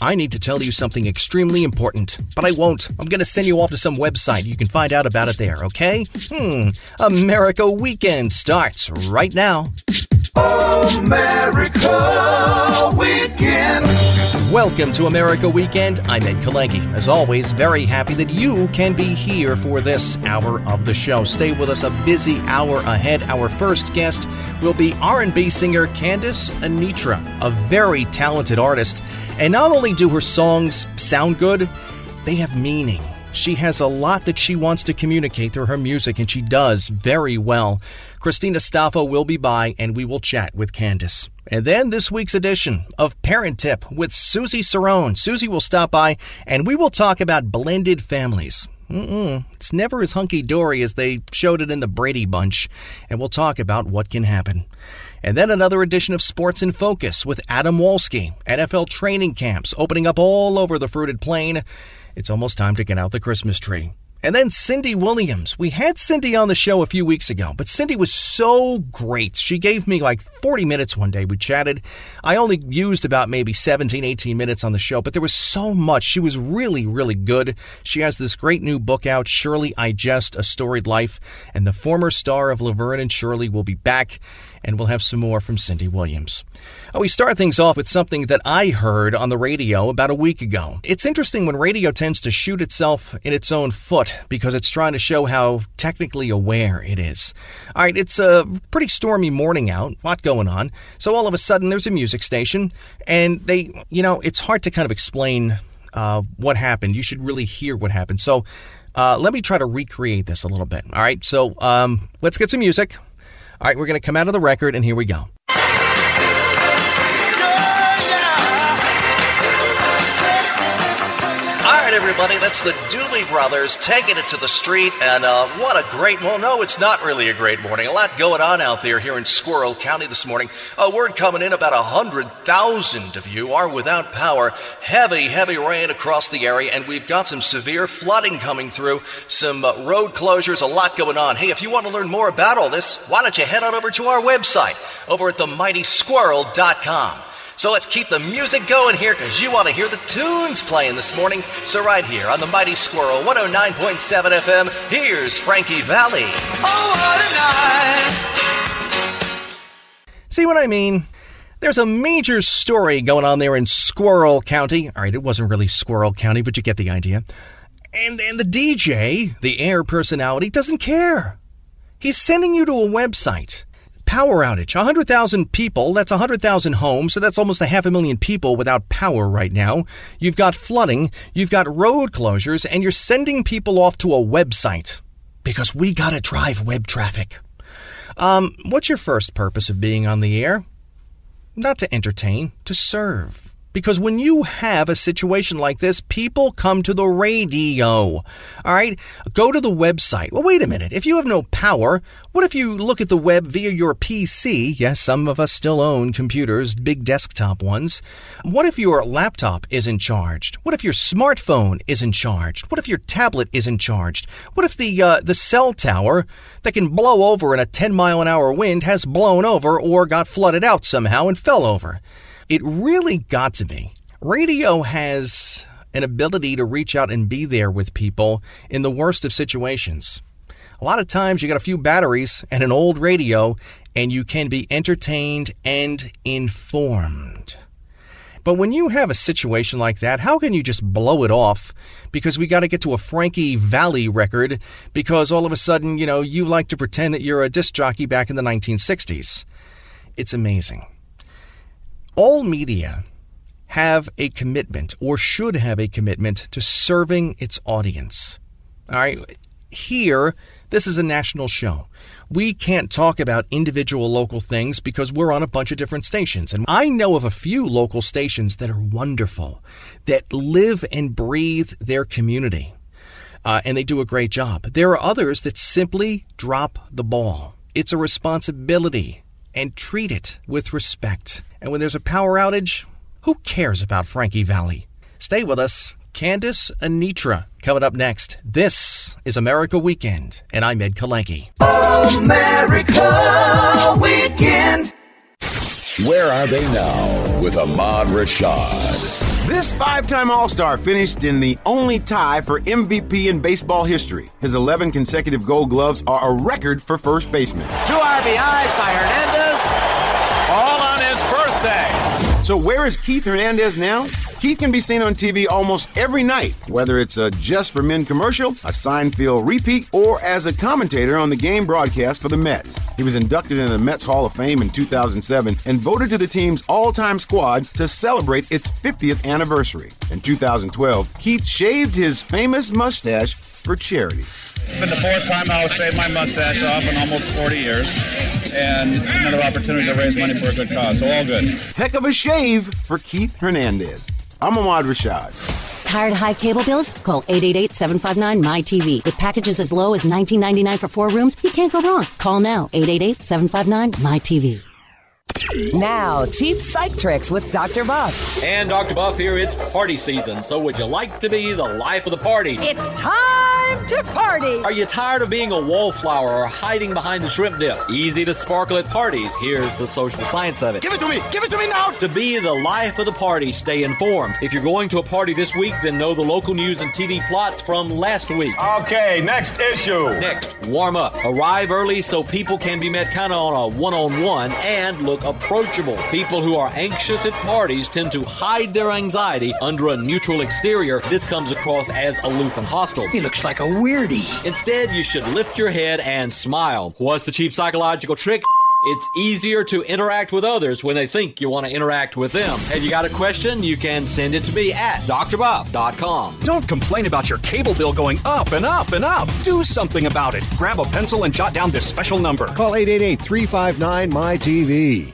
I need to tell you something extremely important, but I won't. I'm going to send you off to some website. You can find out about it there, okay? America Weekend starts right now. America Weekend. Welcome to America Weekend. I'm Ed Kalenki. As always, very happy that you can be here for this hour of the show. Stay with us, a busy hour ahead. Our first guest will be R&B singer Candace Anitra, a very talented artist. And not only do her songs sound good, they have meaning. She has a lot that she wants to communicate through her music, and she does very well. Christina Staffo will be by, and we will chat with Candace. And then this week's edition of Parent Tip with Susie Cerrone. Susie will stop by, and we will talk about blended families. It's never as hunky-dory as they showed it in the Brady Bunch, and we'll talk about what can happen. And then another edition of Sports in Focus with Adam Wolski. NFL training camps opening up all over the fruited plain. It's almost time to get out the Christmas tree. And then Cindy Williams. We had Cindy on the show a few weeks ago, but Cindy was so great. She gave me like 40 minutes one day. We chatted. I only used about maybe 17, 18 minutes on the show, but there was so much. She was really, really good. She has this great new book out, Shirley I Jest, A Storied Life, and the former star of Laverne and Shirley will be back, and we'll have some more from Cindy Williams. We start things off with something that I heard on the radio about a week ago. It's interesting when radio tends to shoot itself in its own foot because it's trying to show how technically aware it is. All right, it's a pretty stormy morning out, a lot going on. So all of a sudden there's a music station and it's hard to kind of explain what happened. You should really hear what happened. So let me try to recreate this a little bit. All right, so let's get some music. All right, we're going to come out of the record, and here we go. All right, everybody, that's the Dooley Brothers taking it to the street, and what a great, well, no, it's not really a great morning. A lot going on out there here in Squirrel County this morning. A word coming in, about 100,000 of you are without power. Heavy, heavy rain across the area, and we've got some severe flooding coming through, some road closures, a lot going on. Hey, if you want to learn more about all this, why don't you head on over to our website, over at themightysquirrel.com. So let's keep the music going here because you want to hear the tunes playing this morning. So right here on the Mighty Squirrel 109.7 FM, here's Frankie Valli. Oh, what a night. See what I mean? There's a major story going on there in Squirrel County. All right, it wasn't really Squirrel County, but you get the idea. And the DJ, the air personality, doesn't care. He's sending you to a website. Power outage, 100,000 people, that's 100,000 homes, so that's almost 500,000 people without power right now. You've got flooding, you've got road closures, and you're sending people off to a website. Because we gotta drive web traffic. What's your first purpose of being on the air? Not to entertain, to serve. Because when you have a situation like this, people come to the radio. All right? Go to the website. Well, wait a minute. If you have no power, what if you look at the web via your PC? Yes, some of us still own computers, big desktop ones. What if your laptop isn't charged? What if your smartphone isn't charged? What if your tablet isn't charged? What if the cell tower that can blow over in a 10-mile-an-hour wind has blown over or got flooded out somehow and fell over? It really got to be. Radio has an ability to reach out and be there with people in the worst of situations. A lot of times you got a few batteries and an old radio, and you can be entertained and informed. But when you have a situation like that, how can you just blow it off because we got to get to a Frankie Valli record because all of a sudden, you like to pretend that you're a disc jockey back in the 1960s? It's amazing. All media have a commitment or should have a commitment to serving its audience. All right. Here, this is a national show. We can't talk about individual local things because we're on a bunch of different stations. And I know of a few local stations that are wonderful, that live and breathe their community. And they do a great job. There are others that simply drop the ball. It's a responsibility. And treat it with respect. And when there's a power outage, who cares about Frankie Valli? Stay with us. Candace Anitra coming up next. This is America Weekend, and I'm Ed Kalenki. America Weekend. Where are they now with Ahmad Rashad? This five-time All-Star finished in the only tie for MVP in baseball history. His 11 consecutive Gold Gloves are a record for first baseman. 2 RBIs by Hernandez, all on his birthday. So where is Keith Hernandez now? Keith can be seen on TV almost every night, whether it's a Just for Men commercial, a Seinfeld repeat, or as a commentator on the game broadcast for the Mets. He was inducted into the Mets Hall of Fame in 2007 and voted to the team's all-time squad to celebrate its 50th anniversary. In 2012, Keith shaved his famous mustache for charity. It's been the 4th time I'll shave my mustache off in almost 40 years, and it's another opportunity to raise money for a good cause, so all good. Heck of a shave for Keith Hernandez. I'm Ahmad Rashad. Tired of high cable bills? Call 888-759-MyTV. With packages as low as $19.99 for 4 rooms, you can't go wrong. Call now, 888-759-MyTV. Now, cheap psych tricks with Dr. Buff. And Dr. Buff here, it's party season, so would you like to be the life of the party? It's time to party! Are you tired of being a wallflower or hiding behind the shrimp dip? Easy to sparkle at parties. Here's the social science of it. Give it to me! Give it to me now! To be the life of the party, stay informed. If you're going to a party this week, then know the local news and TV plots from last week. Okay, next issue. Next, warm up. Arrive early so people can be met kind of on a one-on-one and look approachable. People who are anxious at parties tend to hide their anxiety under a neutral exterior. This comes across as aloof and hostile. He looks like a weirdie. Instead, you should lift your head and smile. What's the cheap psychological trick? It's easier to interact with others when they think you want to interact with them. Have you got a question? You can send it to me at drbuff.com. Don't complain about your cable bill going up and up and up. Do something about it. Grab a pencil and jot down this special number. Call 888-359-MyTV.